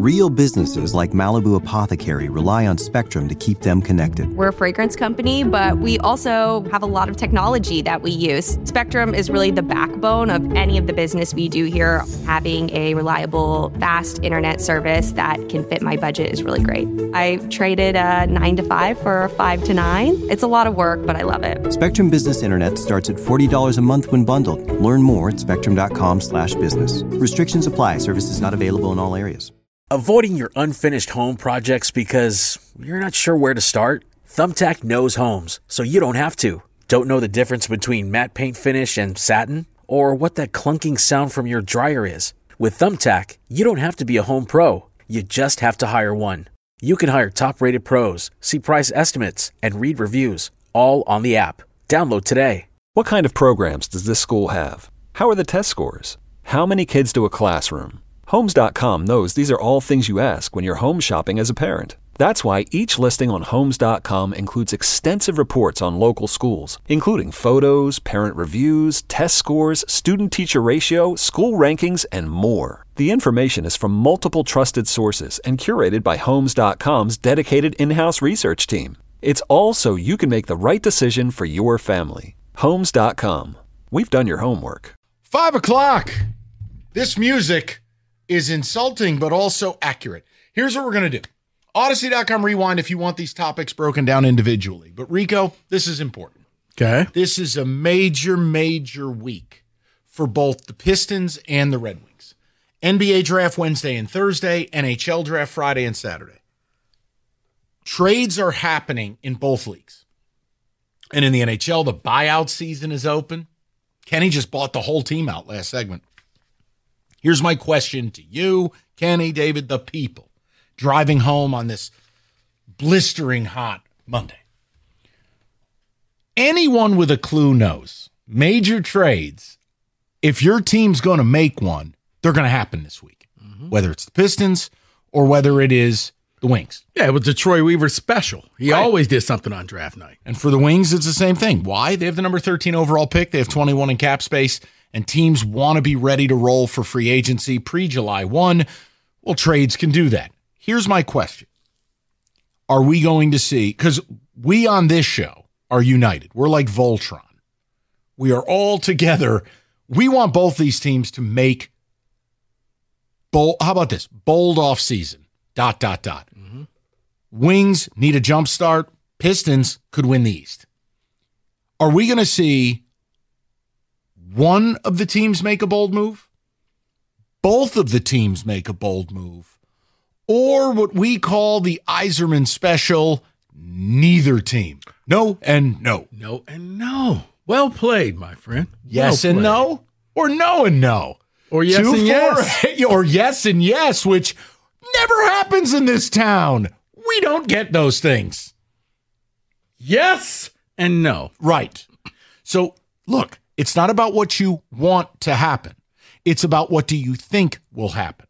Real businesses like Malibu Apothecary rely on Spectrum to keep them connected. We're a fragrance company, but we also have a lot of technology that we use. Spectrum is really the backbone of any of the business we do here. Having a reliable, fast internet service that can fit my budget is really great. I traded a 9 to 5 for a 5 to 9. It's a lot of work, but I love it. Spectrum Business Internet starts at $40 a month when bundled. Learn more at spectrum.com/business. Restrictions apply. Services not available in all areas. Avoiding your unfinished home projects because you're not sure where to start? Thumbtack knows homes, so you don't have to. Don't know the difference between matte paint finish and satin? Or what that clunking sound from your dryer is? With Thumbtack, you don't have to be a home pro. You just have to hire one. You can hire top-rated pros, see price estimates, and read reviews, all on the app. Download today. What kind of programs does this school have? How are the test scores? How many kids to a classroom? Homes.com knows these are all things you ask when you're home shopping as a parent. That's why each listing on Homes.com includes extensive reports on local schools, including photos, parent reviews, test scores, student-teacher ratio, school rankings, and more. The information is from multiple trusted sources and curated by Homes.com's dedicated in-house research team. It's all so you can make the right decision for your family. Homes.com. We've done your homework. 5 o'clock. This music is insulting, but also accurate. Here's what we're going to do. Odyssey.com rewind if you want these topics broken down individually. But Rico, this is important. Okay. This is a major, major week for both the Pistons and the Red Wings. NBA draft Wednesday and Thursday, NHL draft Friday and Saturday. Trades are happening in both leagues. And in the NHL, the buyout season is open. Kenny just bought the whole team out last segment. Here's my question to you, Kenny, David, the people, driving home on this blistering hot Monday. Anyone with a clue knows major trades, if your team's going to make one, they're going to happen this week, whether it's the Pistons or whether it is the Wings. Yeah, it was the Troy Weaver special. He always did something on draft night. And for the Wings, it's the same thing. Why? They have the number 13 overall pick. They have 21 in cap space. And teams want to be ready to roll for free agency pre-July 1. Well, trades can do that. Here's my question. Are we going to see, because we on this show are united. We're like Voltron. We are all together. We want both these teams to make, bold, how about this? Bold off season, ... Wings need a jump start. Pistons could win the East. Are we going to see one of the teams make a bold move, both of the teams make a bold move, or what we call the Yzerman special, neither team? No and no. No and no. Well played, my friend. Yes and no, or no and no. Or yes and yes. Or yes and yes, which never happens in this town. We don't get those things. Yes and no. Right. So, look, it's not about what you want to happen. It's about what do you think will happen.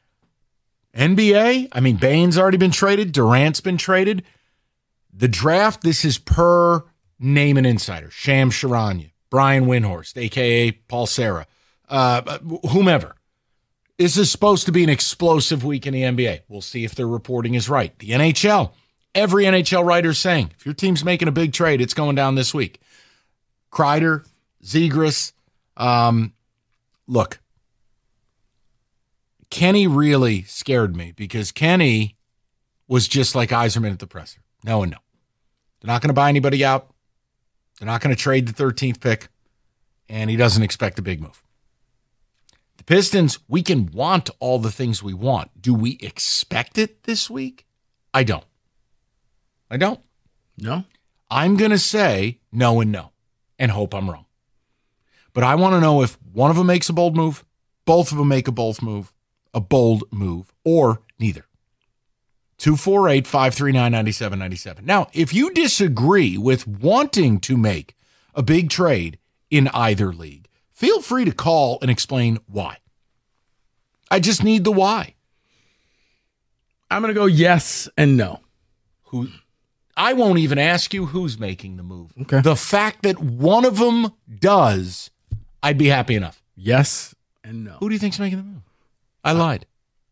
NBA, I mean, Bane's already been traded. Durant's been traded. The draft, this is per name and insider. Shams Charania, Brian Windhorst, a.k.a. Paul Serra, whomever. This is supposed to be an explosive week in the NBA. We'll see if their reporting is right. The NHL, every NHL writer is saying, if your team's making a big trade, it's going down this week. Kreider, Zegras. Look, Kenny really scared me because Kenny was just like Yzerman at the presser. No and no. They're not going to buy anybody out. They're not going to trade the 13th pick. And he doesn't expect a big move. The Pistons, we can want all the things we want. Do we expect it this week? I don't. No? I'm going to say no and no and hope I'm wrong. But I want to know if one of them makes a bold move, both of them make a bold move, or neither. 248-539-9797. Now, if you disagree with wanting to make a big trade in either league, feel free to call and explain why. I just need the why. I'm going to go yes and no. I won't even ask you who's making the move. Okay. The fact that one of them does, I'd be happy enough. Yes and no. Who do you think's making the move? I lied.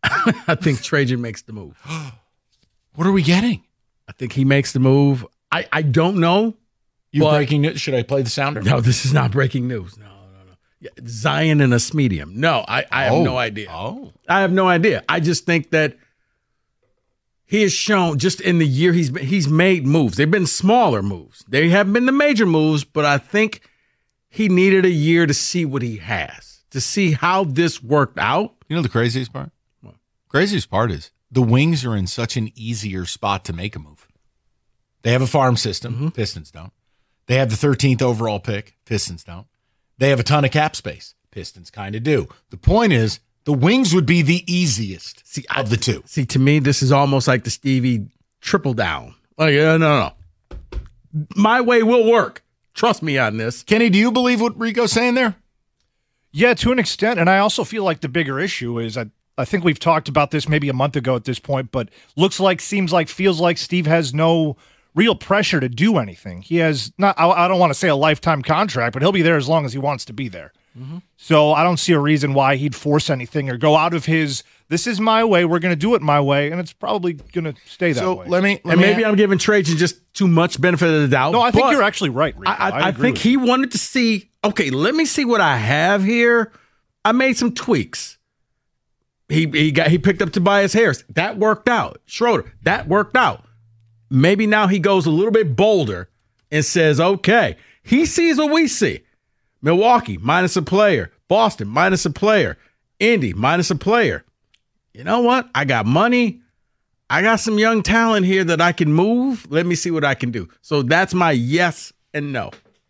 I think Trajan makes the move. What are we getting? I think he makes the move. I don't know. You breaking news? Should I play the sounder? No, this is not breaking news. No. Yeah, Zion and a Smedium. No, I have no idea. Oh. I have no idea. I just think that he has shown just in the year he's made moves. They've been smaller moves. They haven't been the major moves, but I think he needed a year to see what he has, to see how this worked out. You know the craziest part? What? Craziest part is the Wings are in such an easier spot to make a move. They have a farm system. Mm-hmm. Pistons don't. They have the 13th overall pick. Pistons don't. They have a ton of cap space. Pistons kind of do. The point is, the Wings would be the easiest of the two. See, to me, this is almost like the Stevie triple down. Like, no. My way will work. Trust me on this. Kenny, do you believe what Rico's saying there? Yeah, to an extent. And I also feel like the bigger issue is I think we've talked about this maybe a month ago at this point, but looks like, seems like, feels like Steve has no real pressure to do anything. He has not, I don't want to say a lifetime contract, but he'll be there as long as he wants to be there. Mm-hmm. So I don't see a reason why he'd force anything or go out of his, this is my way, we're going to do it my way, and it's probably going to stay that way. Maybe I'm giving Trajan just too much benefit of the doubt. No, I think you're actually right, Rico. I think he wanted to see, okay, let me see what I have here. I made some tweaks. He picked up Tobias Harris. That worked out. Schroeder, that worked out. Maybe now he goes a little bit bolder and says, okay, he sees what we see. Milwaukee, minus a player. Boston, minus a player. Indy, minus a player. You know what? I got money. I got some young talent here that I can move. Let me see what I can do. So that's my yes and no.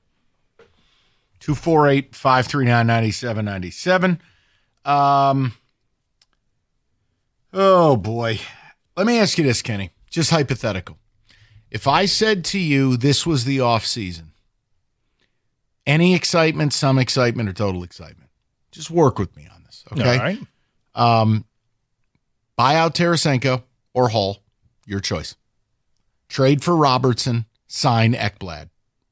248-539-9797. Oh, boy. Let me ask you this, Kenny. Just hypothetical. If I said to you this was the off season, any excitement, some excitement, or total excitement, just work with me on this, okay? All right. Buy out Tarasenko or Hall, your choice. Trade for Robertson, sign Ekblad.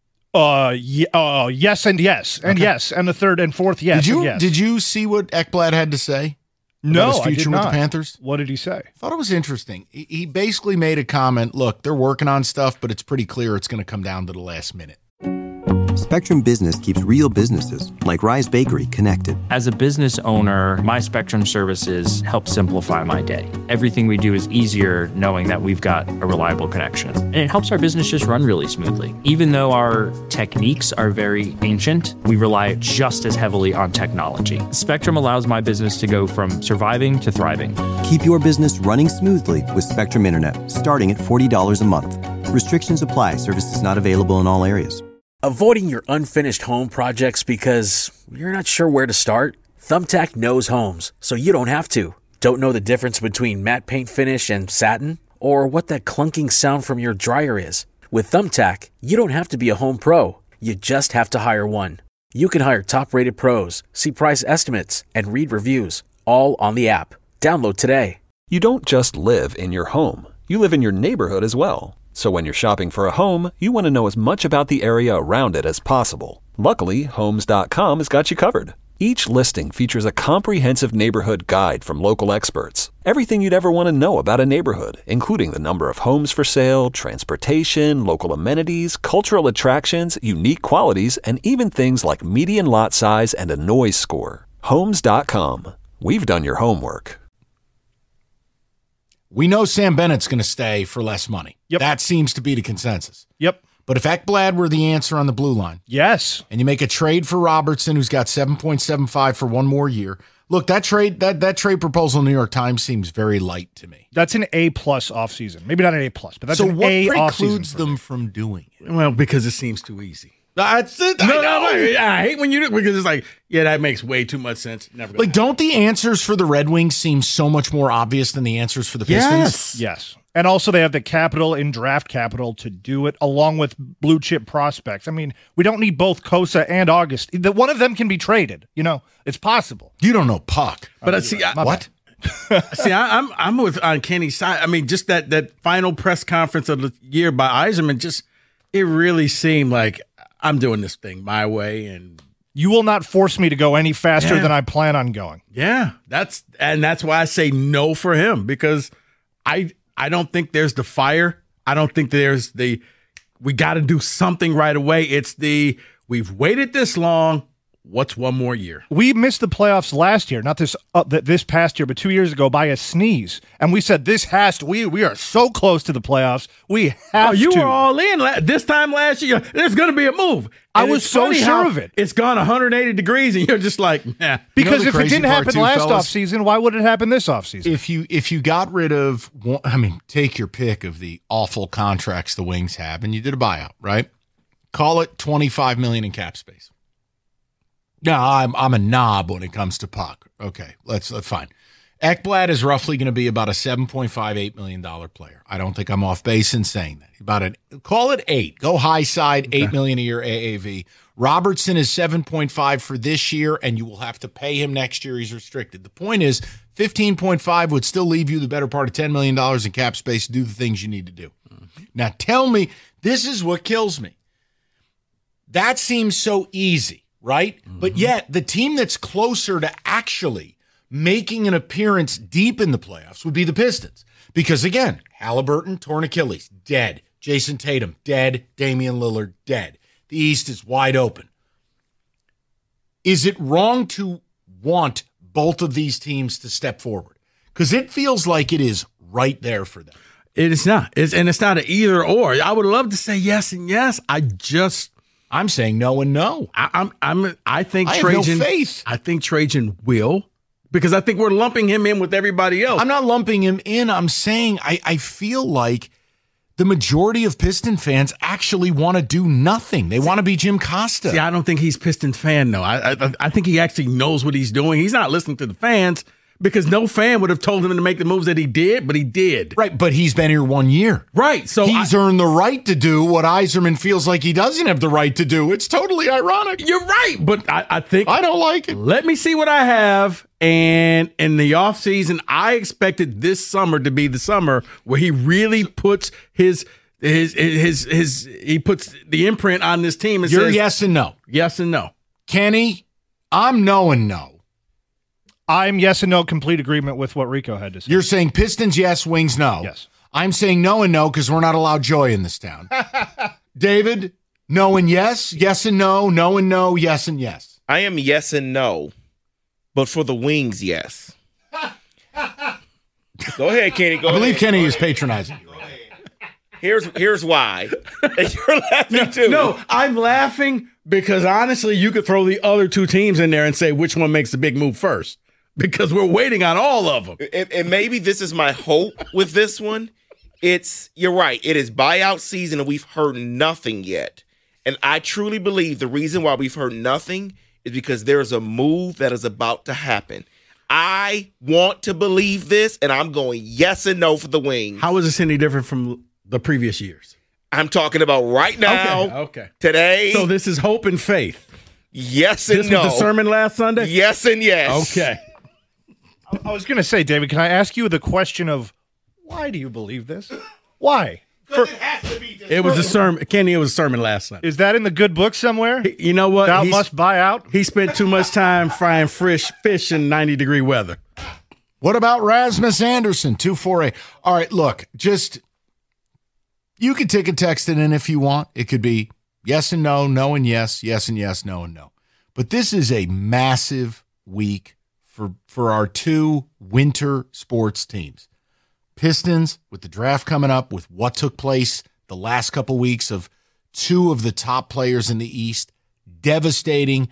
Yes and yes. And Okay. yes. And the third and fourth yes. Did you see what Ekblad had to say? No, his future I did with not. the Panthers? What did he say? I thought it was interesting. He basically made a comment, look, they're working on stuff, but it's pretty clear it's going to come down to the last minute. Spectrum Business keeps real businesses, like Rise Bakery, connected. As a business owner, my Spectrum services help simplify my day. Everything we do is easier knowing that we've got a reliable connection. And it helps our business just run really smoothly. Even though our techniques are very ancient, we rely just as heavily on technology. Spectrum allows my business to go from surviving to thriving. Keep your business running smoothly with Spectrum Internet, starting at $40 a month. Restrictions apply. Services not available in all areas. Avoiding your unfinished home projects because you're not sure where to start? Thumbtack knows homes, so you don't have to. Don't know the difference between matte paint finish and satin? Or what that clunking sound from your dryer is? With Thumbtack, you don't have to be a home pro. You just have to hire one. You can hire top-rated pros, see price estimates, and read reviews, all on the app. Download today. You don't just live in your home. You live in your neighborhood as well. So when you're shopping for a home, you want to know as much about the area around it as possible. Luckily, Homes.com has got you covered. Each listing features a comprehensive neighborhood guide from local experts. Everything you'd ever want to know about a neighborhood, including the number of homes for sale, transportation, local amenities, cultural attractions, unique qualities, and even things like median lot size and a noise score. Homes.com. We've done your homework. We know Sam Bennett's going to stay for less money. Yep. That seems to be the consensus. Yep. But if Ekblad were the answer on the blue line, Yes. and you make a trade for Robertson, who's got 7.75 for one more year, look, that trade proposal in the New York Times seems very light to me. That's an A+ offseason. Maybe not an A+, but that's So an what A precludes offseason. them from doing it? Well, because it seems too easy. That's it. I hate when you do it because it's like, yeah, that makes way too much sense. Never gonna Like, don't the answers for the Red Wings seem so much more obvious than the answers for the Pistons? Yes. And also they have the capital in draft capital to do it, along with blue chip prospects. I mean, we don't need both Kosa and August. One of them can be traded. You know, it's possible. You don't know puck. But what? See, I'm on Kenny's side. I mean, just that final press conference of the year by Yzerman, it really seemed like I'm doing this thing my way, and You will not force me to go any faster than I plan on going. Yeah, that's why I say no for him, because I don't think there's the fire. I don't think there's we got to do something right away. It's we've waited this long. What's one more year? We missed the playoffs last year, not this past year, but 2 years ago by a sneeze. And we said we are so close to the playoffs. We have to. You were all in this time last year. There's going to be a move. I was so sure of it. It's gone 180 degrees, and you're just like, nah. Because if it didn't happen last offseason, why would it happen this offseason? If you got rid of, take your pick of the awful contracts the Wings have, and you did a buyout, right? Call it $25 million in cap space. No, I'm a knob when it comes to puck. Okay, let's fine. Ekblad is roughly going to be about a $7.58 million player. I don't think I'm off base in saying that. Call it 8. Go high side, $8 million a year AAV. Robertson is 7.5 for this year, and you will have to pay him next year. He's restricted. The point is, 15.5 would still leave you the better part of $10 million in cap space to do the things you need to do. Mm-hmm. Now, tell me, this is what kills me. That seems so easy. Right? Mm-hmm. But yet, the team that's closer to actually making an appearance deep in the playoffs would be the Pistons. Because, again, Halliburton, torn Achilles, dead. Jason Tatum, dead. Damian Lillard, dead. The East is wide open. Is it wrong to want both of these teams to step forward? Because it feels like it is right there for them. It is not. It's not an either or. I would love to say yes and yes. I'm saying no and no. I think Trajan. Have no faith. I think Trajan will, because I think we're lumping him in with everybody else. I'm not lumping him in. I'm saying I feel like the majority of Piston fans actually want to do nothing. They want to be Jim Costa. See, I don't think he's Piston fan though. I think he actually knows what he's doing. He's not listening to the fans, because no fan would have told him to make the moves that he did, but he did. Right, but he's been here 1 year. Right. So he's earned the right to do what Yzerman feels like he doesn't have the right to do. It's totally ironic. You're right, but I think I don't like it. Let me see what I have. And in the offseason, I expected this summer to be the summer where he really puts he puts the imprint on this team and You're says yes and no. Yes and no. Kenny, I'm no and no. I'm yes and no, complete agreement with what Rico had to say. You're saying Pistons yes, Wings no. Yes. I'm saying no and no because we're not allowed joy in this town. David, no and yes and no and no, yes and yes. I am yes and no, but for the Wings, yes. Go ahead, Kenny. I believe Kenny is patronizing. Here's why. And you're laughing too. No, I'm laughing because honestly, you could throw the other two teams in there and say which one makes the big move first, because we're waiting on all of them. And maybe this is my hope with this one. You're right. It is buyout season and we've heard nothing yet. And I truly believe the reason why we've heard nothing is because there is a move that is about to happen. I want to believe this, and I'm going yes and no for the Wings. How is this any different from the previous years? I'm talking about right now. Okay. Today. So this is hope and faith. Yes and no. This was the sermon last Sunday? Yes and yes. Okay. I was going to say, David, can I ask you the question of why do you believe this? Why? Because it has to be. It was a sermon. Kenny, it was a sermon last Sunday. Is that in the good book somewhere? You know what? Thou must buy out? He spent too much time frying fish in 90-degree weather. What about Rasmus Anderson, 248? All right, look, you could take a text it in if you want. It could be yes and no, no and yes, yes and yes, no and no. But this is a massive week for our two winter sports teams. Pistons, with the draft coming up, with what took place the last couple weeks of two of the top players in the East, devastating,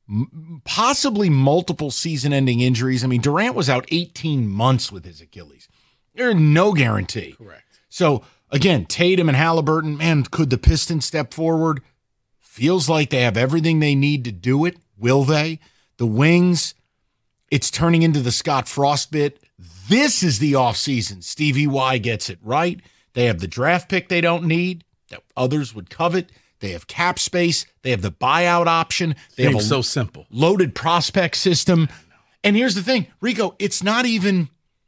possibly multiple season-ending injuries. I mean, Durant was out 18 months with his Achilles. There's no guarantee. Correct. So, again, Tatum and Halliburton, man, could the Pistons step forward? Feels like they have everything they need to do it. Will they? The Wings, it's turning into the Scott Frost bit. This is the offseason. Stevie Y gets it right. They have the draft pick they don't need that others would covet. They have cap space. They have the buyout option. They have a so simple loaded prospect system. And here's the thing, Rico, it's not even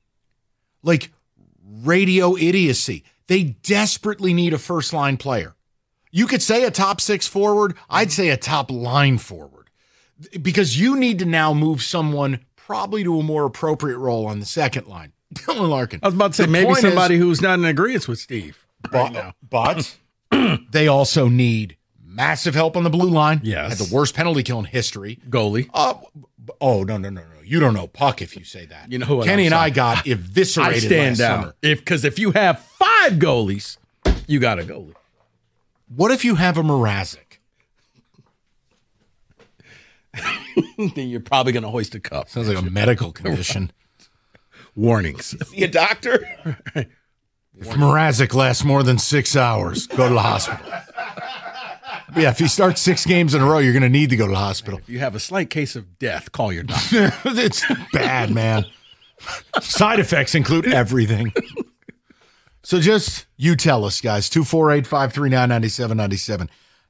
like radio idiocy. They desperately need a first-line player. You could say a top six forward. I'd say a top line forward. because you need to now move someone probably to a more appropriate role on the second line. Dylan Larkin. I was about to say, maybe somebody who's not in agreement with Steve. But they also need massive help on the blue line. Yes. Had the worst penalty kill in history. Goalie. No. You don't know puck if you say that. You know what Kenny I'm and I saying. got eviscerated I stand last out. summer. Because if you have 5 goalies, you got a goalie. What if you have a Mrazek? Then you're probably going to hoist a cup. Sounds like a medical condition. Warnings. See a doctor? If Mrazek lasts more than 6 hours, go to the hospital. Yeah, if you start 6 games in a row, you're going to need to go to the hospital. If you have a slight case of death, call your doctor. It's bad, man. Side effects include everything. So just you tell us, guys. 248-539-9797.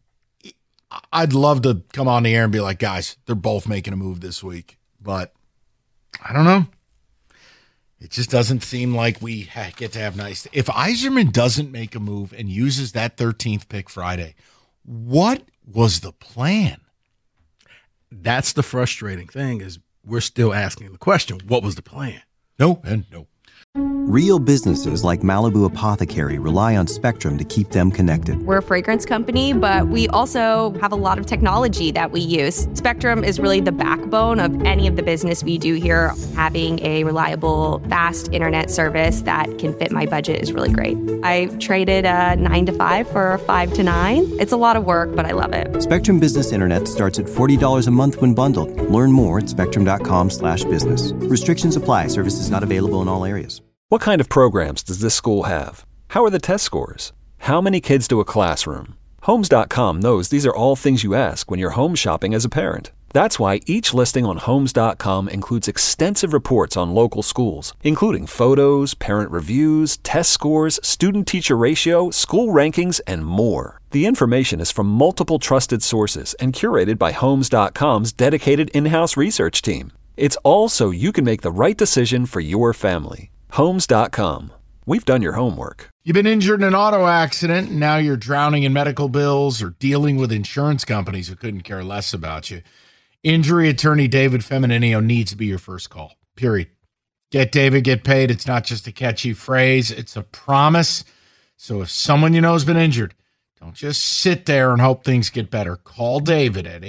I'd love to come on the air and be like, guys, they're both making a move this week. But I don't know. It just doesn't seem like we get to have nice. If Yzerman doesn't make a move and uses that 13th pick Friday, what was the plan? That's the frustrating thing is we're still asking the question, what was the plan? No and no. Real businesses like Malibu Apothecary rely on Spectrum to keep them connected. We're a fragrance company, but we also have a lot of technology that we use. Spectrum is really the backbone of any of the business we do here. Having a reliable, fast internet service that can fit my budget is really great. I traded a 9 to 5 for a 5 to 9. It's a lot of work, but I love it. Spectrum Business Internet starts at $40 a month when bundled. Learn more at spectrum.com/business. Restrictions apply. Services not available in all areas. What kind of programs does this school have? How are the test scores? How many kids do a classroom? Homes.com knows these are all things you ask when you're home shopping as a parent. That's why each listing on Homes.com includes extensive reports on local schools, including photos, parent reviews, test scores, student-teacher ratio, school rankings, and more. The information is from multiple trusted sources and curated by Homes.com's dedicated in-house research team. It's all so you can make the right decision for your family. Homes.com. We've done your homework. You've been injured in an auto accident, and now you're drowning in medical bills or dealing with insurance companies who couldn't care less about you. Injury attorney David Femininio needs to be your first call, period. Get David, get paid. It's not just a catchy phrase. It's a promise. So if someone you know has been injured, don't just sit there and hope things get better. Call David at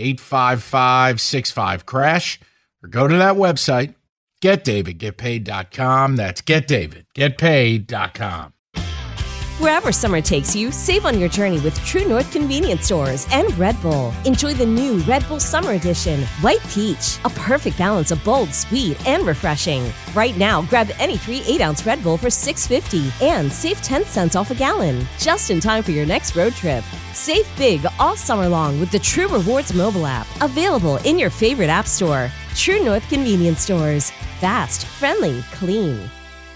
855-65-CRASH or go to that website, GetDavidGetPaid.com. That's GetDavidGetPaid.com. Wherever summer takes you, save on your journey with True North Convenience Stores and Red Bull. Enjoy the new Red Bull Summer Edition, White Peach, a perfect balance of bold, sweet, and refreshing. Right now, grab any 3 8-ounce Red Bull for $6.50 and save 10 cents off a gallon, just in time for your next road trip. Save big all summer long with the True Rewards mobile app, available in your favorite app store. True North Convenience Stores. Fast, friendly, clean.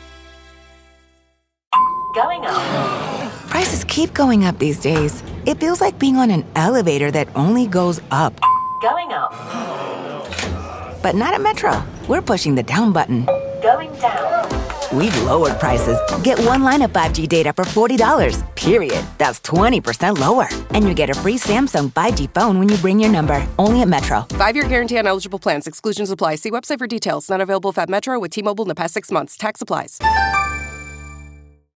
Going up. Prices keep going up these days. It feels like being on an elevator that only goes up. Going up. But not at Metro. We're pushing the down button. Going down. We've lowered prices. Get one line of 5G data for $40, period. That's 20% lower. And you get a free Samsung 5G phone when you bring your number. Only at Metro. 5-year guarantee on eligible plans. Exclusions apply. See website for details. Not available at Metro with T-Mobile in the past 6 months. Tax applies.